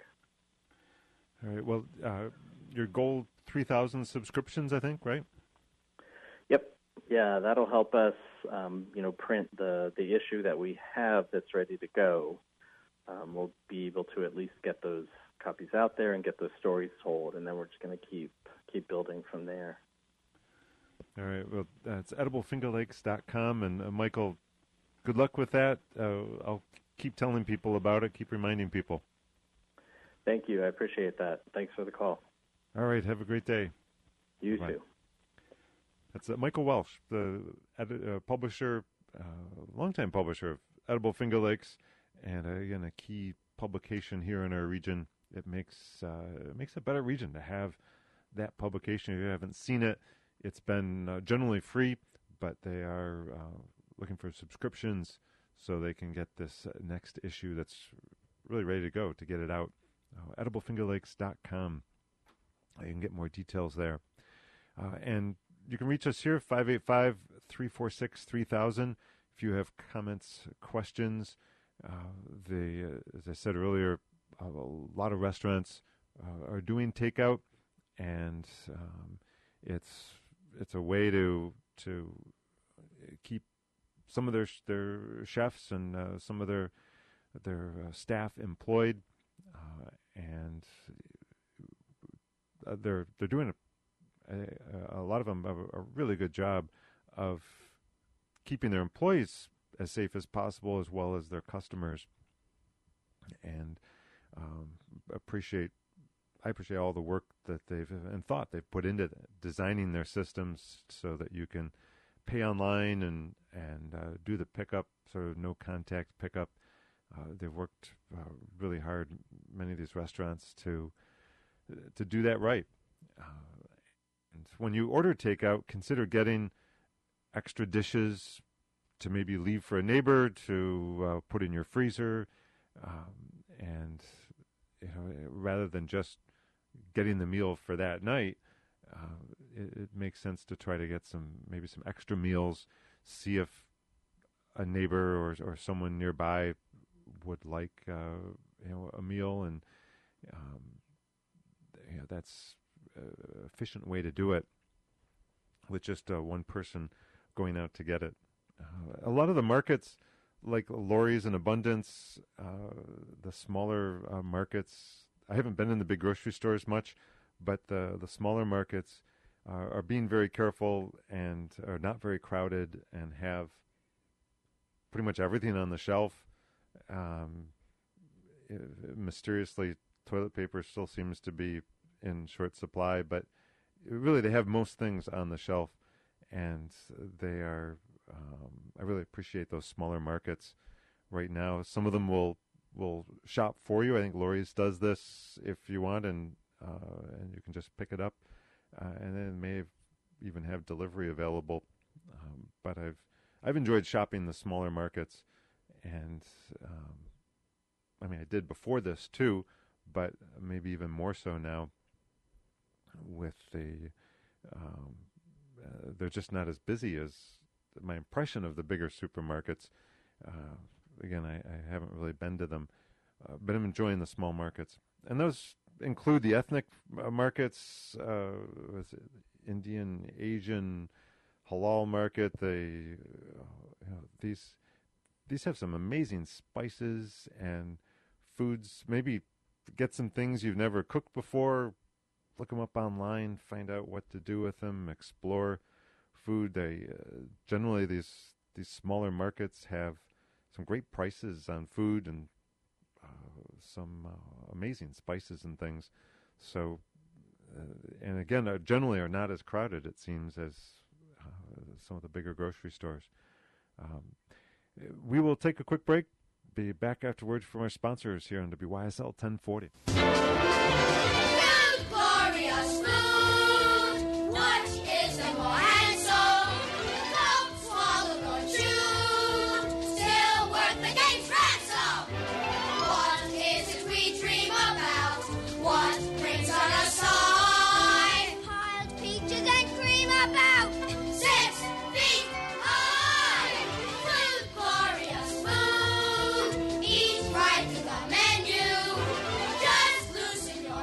All right. Well, uh, your goal, three thousand subscriptions, I think, right? Yep. Yeah, that'll help us, um, you know, print the, the issue that we have that's ready to go. Um, we'll be able to at least get those copies out there and get those stories told, and then we're just going to keep keep building from there. All right. Well, that's edible finger lakes dot com, and uh, Michael, good luck with that. Uh, I'll keep telling people about it, keep reminding people. Thank you. I appreciate that. Thanks for the call. All right. Have a great day. You Bye. too. That's uh, Michael Welsh, the edi- uh, publisher, uh, longtime publisher of Edible Finger Lakes, and uh, again, a key publication here in our region. It makes uh, it makes a better region to have that publication. If you haven't seen it, it's been uh, generally free, but they are uh, looking for subscriptions so they can get this uh, next issue that's really ready to go to get it out. Uh, edible finger lakes dot com. Uh, you can get more details there. Uh, and you can reach us here, five eight five, three four six, three thousand. If you have comments, questions. Uh, the, uh, as I said earlier, uh, a lot of restaurants uh, are doing takeout, and um, it's it's a way to to keep some of their their chefs and uh, some of their their uh, staff employed, uh, and uh, they're they're doing a, a, a lot of them have a, a really good job of keeping their employees as safe as possible, as well as their customers. And um, appreciate I appreciate all the work that they've and thought they've put into designing their systems so that you can pay online and and uh, do the pickup, sort of no contact pickup. Uh, they've worked uh, really hard, many of these restaurants, to to do that right. Uh, and when you order takeout, consider getting extra dishes to maybe leave for a neighbor, to uh, put in your freezer, um, and you know, rather than just getting the meal for that night, uh, it, it makes sense to try to get some maybe some extra meals. See if a neighbor or or someone nearby would like uh, you know a meal, and um, you know, that's an efficient way to do it with just uh, one person going out to get it. Uh, a lot of the markets, like Lori's and Abundance, uh, the smaller uh, markets, I haven't been in the big grocery stores much, but the the smaller markets uh, are being very careful and are not very crowded and have pretty much everything on the shelf. Um, it, mysteriously, toilet paper still seems to be in short supply, but really they have most things on the shelf, and they are Um, I really appreciate those smaller markets right now. Some of them will will shop for you. I think Lori's does this if you want, and uh, and you can just pick it up, uh, and then may even have delivery available. Um, but I've I've enjoyed shopping the smaller markets, and um, I mean I did before this too, but maybe even more so now. With the, um, uh, they're just not as busy as my impression of the bigger supermarkets. Uh, again, I, I haven't really been to them, uh, but I'm enjoying the small markets. And those include the ethnic uh, markets, uh, was it Indian, Asian, halal market. They, uh, you know, these these have some amazing spices and foods. Maybe get some things you've never cooked before. Look them up online, find out what to do with them, explore food. They uh, generally these these smaller markets have some great prices on food and uh, some uh, amazing spices and things. So, uh, and again, uh, generally are not as crowded, it seems, as uh, some of the bigger grocery stores. Um, we will take a quick break. Be back afterwards from our sponsors here on W Y S L ten forty. Glorious food, what is the more handsome? Don't swallow nor chew, still worth the game's ransom. What is it we dream about? What brings on a sigh? Piled peaches and cream about six feet high. Food, glorious food, eat right to the menu. Just loosen your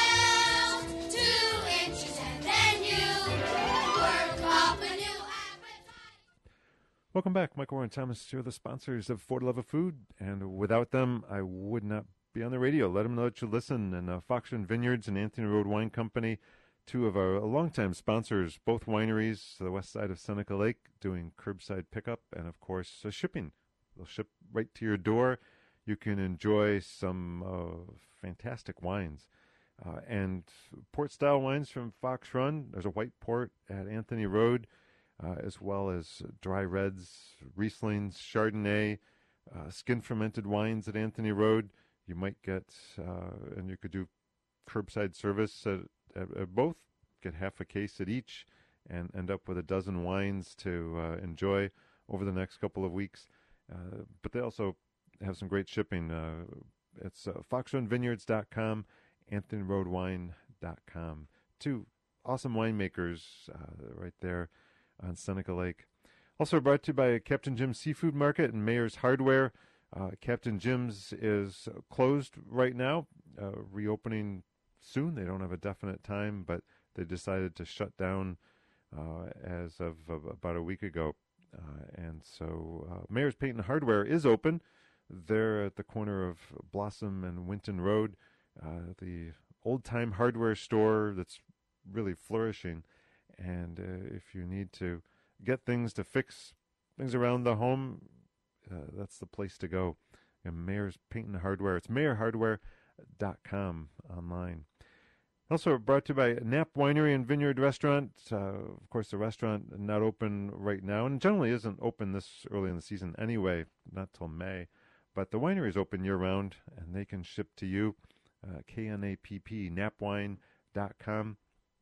belt, two inches, and then you work up a new appetite. Welcome back. Michael Warren Thomas here, the sponsors of For the Love of Food. And without them, I would not be on the radio. Let them know that you listen. And uh, Fox Run Vineyards and Anthony Road Wine Company, two of our longtime sponsors, both wineries, the west side of Seneca Lake, doing curbside pickup and, of course, uh, shipping. They'll ship right to your door. You can enjoy some uh, fantastic wines. Uh, and port-style wines from Fox Run. There's a white port at Anthony Road, uh, as well as dry reds, Rieslings, Chardonnay, uh, skin-fermented wines at Anthony Road. You might get, uh, and you could do curbside service at, at, at both, get half a case at each, and end up with a dozen wines to uh, enjoy over the next couple of weeks. Uh, but they also have some great shipping. Uh, it's uh, fox run vineyards dot com, anthony road wine dot com. Two awesome winemakers uh, right there on Seneca Lake. Also brought to you by Captain Jim's Seafood Market and Mayor's Hardware. Uh, Captain Jim's is closed right now, uh, reopening soon. They don't have a definite time, but they decided to shut down uh, as of uh, about a week ago. Uh, and so uh, Mayor's Paint and Hardware is open. They're at the corner of Blossom and Winton Road, uh, the old-time hardware store that's really flourishing. And uh, if you need to get things to fix things around the home, uh, that's the place to go. And Mayor's Paint and Hardware. It's mayor hardware dot com online. Also brought to you by Knapp Winery and Vineyard Restaurant. Uh, of course, the restaurant not open right now, and generally isn't open this early in the season anyway, not till May. But the winery is open year-round, and they can ship to you. Uh, K N A P P, knapp wine dot com.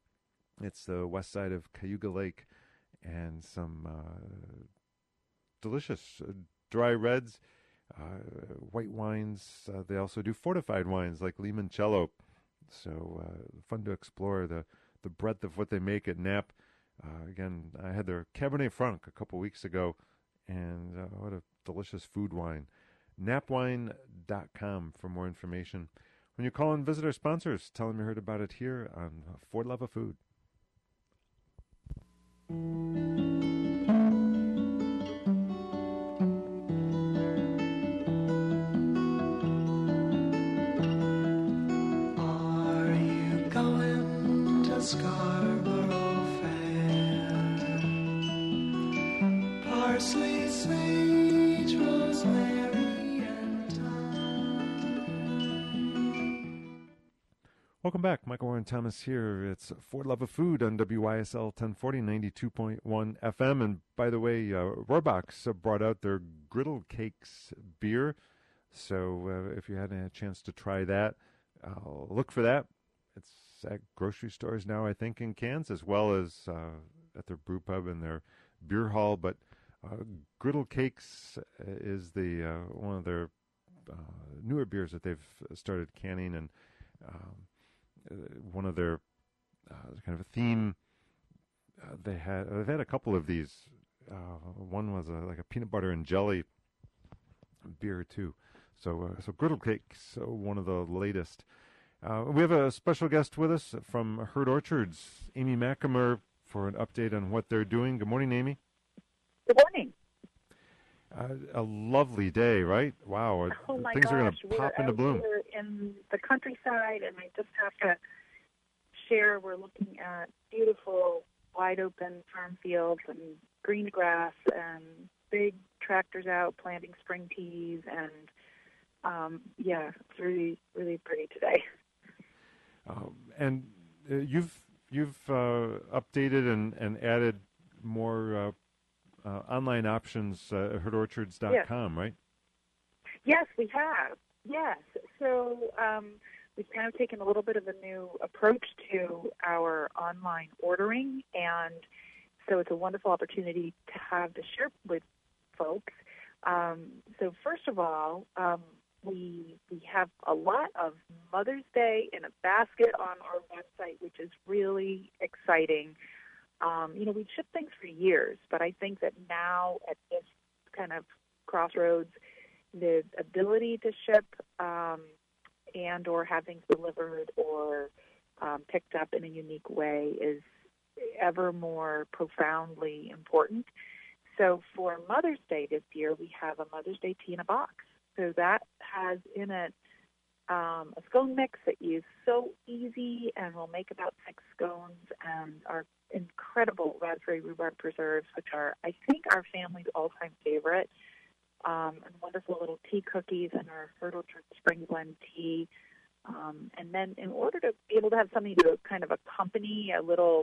It's the west side of Cayuga Lake, and some uh, delicious uh, dry reds, uh, white wines. Uh, they also do fortified wines like Limoncello. So uh, fun to explore the, the breadth of what they make at Knapp. Uh, again, I had their Cabernet Franc a couple weeks ago, and uh, what a delicious food wine. knapp wine dot com for more information. When you call and visit our sponsors, tell them you heard about it here on For the Love of Food. Scarborough Fair, parsley, sage, rosemary, and thyme. Welcome back. Michael Warren Thomas here. It's For Love of Food on W Y S L ten forty, ninety-two point one F M. And by the way, uh, Rohrbox uh, brought out their Griddle Cakes beer. So uh, if you hadn't had a chance to try that, uh, look for that. It's at grocery stores now, I think, in cans, as well as uh, at their brew pub and their beer hall. But uh, Griddle Cakes is the uh, one of their uh, newer beers that they've started canning, and um, Uh, one of their uh, kind of a theme. Uh, they had they've had a couple of these. Uh, one was a, like a peanut butter and jelly beer too. So uh, so Griddle Cakes, so one of the latest. Uh, we have a special guest with us from Herd Orchards, Amy McAmer, for an update on what they're doing. Good morning, Amy. Good morning. Uh, a lovely day, right? Wow, Oh my things gosh, are going to pop we're into out bloom. here in the countryside, and I just have to share, we're looking at beautiful, wide-open farm fields and green grass and big tractors out planting spring peas, and um, yeah, it's really, really pretty today. Um, and uh, you've you've uh, updated and, and added more uh, uh, online options uh, at herd orchards dot com, right? Yes, we have. Yes. So um, we've kind of taken a little bit of a new approach to our online ordering, and so it's a wonderful opportunity to have to share with folks. Um, so first of all, um, we we have a lot of Mother's Day in a basket on our website, which is really exciting. Um, you know, we've shipped things for years, but I think that now at this kind of crossroads, the ability to ship um, and or have things delivered or um, picked up in a unique way is ever more profoundly important. So for Mother's Day this year, we have a Mother's Day tea in a box. So that has in it um, a scone mix that is so easy, and we'll make about six scones, and our incredible raspberry rhubarb preserves, which are, I think, our family's all-time favorite, um, and wonderful little tea cookies, and our Herd Orchard Spring Blend tea. Um, and then in order to be able to have something to kind of accompany a little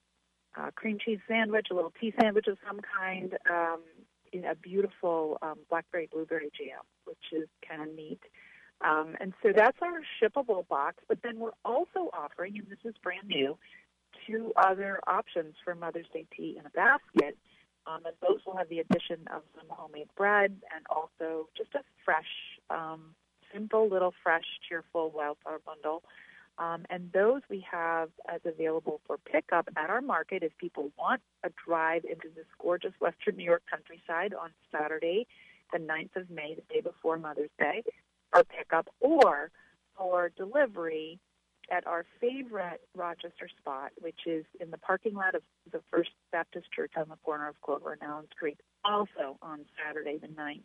uh, cream cheese sandwich, a little tea sandwich of some kind, um, in a beautiful um, blackberry blueberry jam, which is kind of neat. Um, and so that's our shippable box. But then we're also offering, and this is brand new, two other options for Mother's Day tea in a basket. Um, and those will have the addition of some homemade bread and also just a fresh, um, simple little fresh, cheerful wildflower bundle. Um, and those we have as available for pickup at our market if people want a drive into this gorgeous western New York countryside on Saturday, the ninth of May, the day before Mother's Day, or pickup, or for delivery at our favorite Rochester spot, which is in the parking lot of the First Baptist Church on the corner of Clover and Allens Creek, also on Saturday the ninth.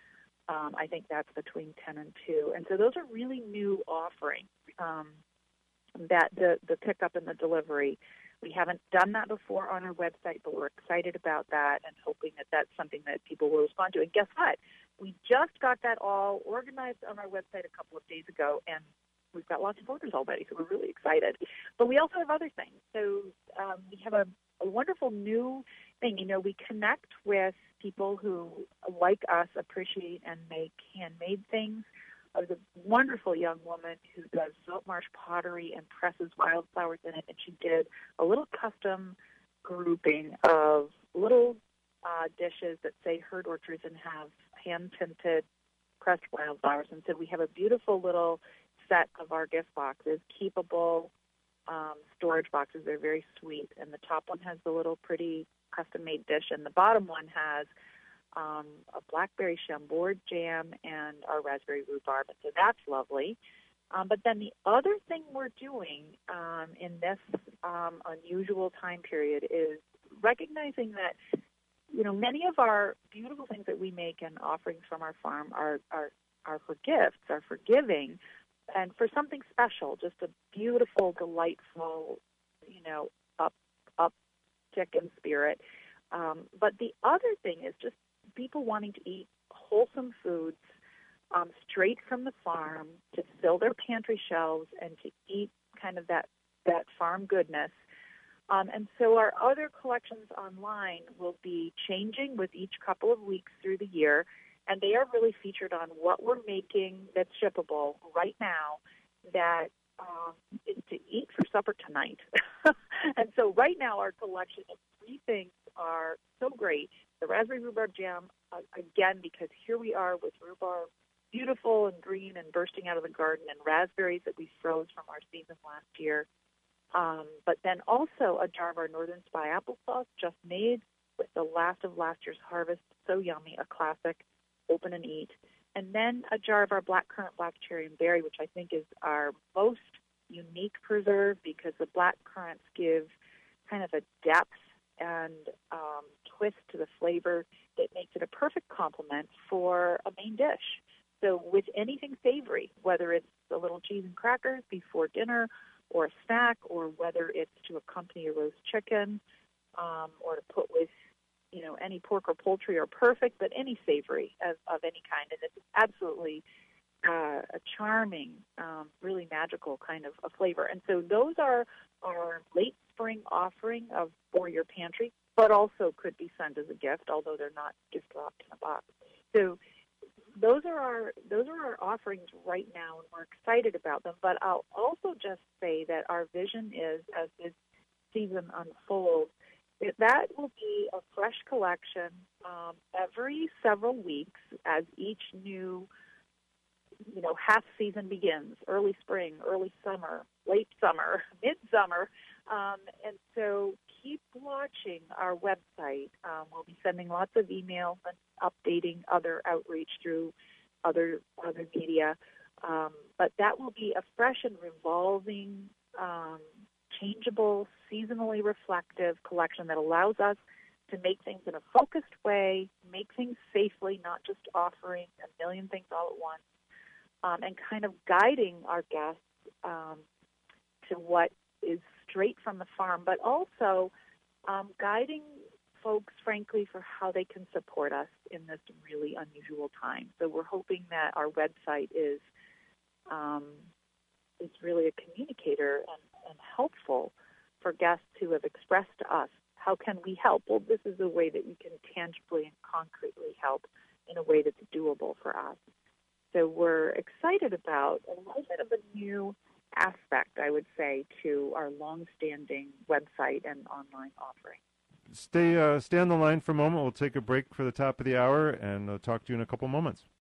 Um, I think that's between ten and two. And so those are really new offerings. Um, that the, the pickup and the delivery. We haven't done that before on our website, but we're excited about that and hoping that that's something that people will respond to. And guess what? We just got that all organized on our website a couple of days ago, and we've got lots of orders already, so we're really excited. But we also have other things. So um, we have a, a wonderful new thing. You know, we connect with people who, like us, appreciate and make handmade things. There's a wonderful young woman who does salt marsh pottery and presses wildflowers in it, and she did a little custom grouping of little uh, dishes that say Herd Orchards and have hand-tinted pressed wildflowers. And so we have a beautiful little set of our gift boxes, keepable um, storage boxes. They're very sweet, and the top one has the little pretty custom-made dish, and the bottom one has Um, a blackberry Chambord jam and our raspberry rhubarb, and so that's lovely. Um, but then the other thing we're doing um, in this um, unusual time period is recognizing that, you know, many of our beautiful things that we make and offerings from our farm are, are, are for gifts, are for giving, and for something special, just a beautiful, delightful, you know, up, uptick in spirit. Um, but the other thing is just people wanting to eat wholesome foods um, straight from the farm, to fill their pantry shelves and to eat kind of that, that farm goodness. Um, and so our other collections online will be changing with each couple of weeks through the year, and they are really featured on what we're making that's shippable right now that um, is to eat for supper tonight. And so right now our collection of three things are so great. The raspberry rhubarb jam, uh, again, because here we are with rhubarb, beautiful and green and bursting out of the garden, and raspberries that we froze from our season last year. Um, but then also a jar of our Northern Spy applesauce just made with the last of last year's harvest. So yummy, a classic, open and eat. And then a jar of our black currant, black cherry, and berry, which I think is our most unique preserve because the black currants give kind of a depth and um, twist to the flavor that makes it a perfect complement for a main dish. So with anything savory, whether it's a little cheese and crackers before dinner or a snack, or whether it's to accompany a roast chicken um, or to put with, you know, any pork or poultry are perfect, but any savory of, of any kind. And it's absolutely uh, a charming, um, really magical kind of a flavor. And so those are our late spring offering of for your pantry, but also could be sent as a gift, although they're not gift wrapped in a box. So those are our those are our offerings right now, and we're excited about them. But I'll also just say that our vision is, as this season unfolds, that that will be a fresh collection um, every several weeks as each new, you know, half season begins, early spring, early summer, late summer, midsummer. Um, and so keep watching our website. Um, we'll be sending lots of emails and updating other outreach through other other media. Um, but that will be a fresh and revolving, um, changeable, seasonally reflective collection that allows us to make things in a focused way, make things safely, not just offering a million things all at once, um, and kind of guiding our guests um, to what is straight from the farm, but also um, guiding folks, frankly, for how they can support us in this really unusual time. So we're hoping that our website is um, is really a communicator and, and helpful for guests who have expressed to us, how can we help? Well, this is a way that we can tangibly and concretely help in a way that's doable for us. So we're excited about a little bit of a new aspect, I would say, to our long-standing website and online offering. Stay, uh, stay on the line for a moment. We'll take a break for the top of the hour and uh, talk to you in a couple moments.